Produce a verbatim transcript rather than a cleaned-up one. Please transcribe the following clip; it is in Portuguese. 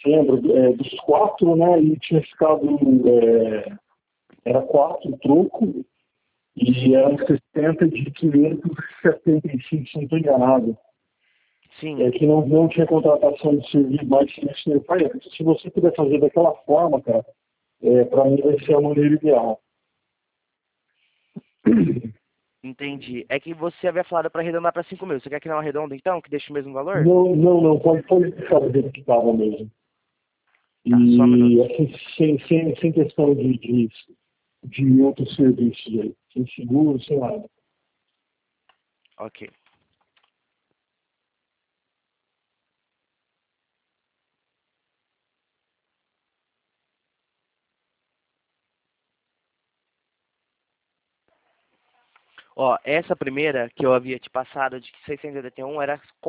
lembro, é, dos quatro, né, e tinha ficado, é, era quatro troco, e eram sessenta de quinhentos e setenta e cinco, se não estou enganado. Sim. É que não, não tinha contratação de serviço mais financeiro. Se você puder fazer daquela forma, cara, é, para mim vai ser a maneira ideal. Entendi. É que você havia falado para arredondar para cinco mil. Você quer que não arredonda então, que deixe o mesmo valor? Não, não, não, pode, pode deixar do jeito que estava mesmo. Tá, só um E minuto. assim, sem, sem, sem questão de, de, de outros serviços aí, sem seguro, sem nada. Ok. Ó, essa primeira que eu havia te passado de que seiscentos e oitenta e um era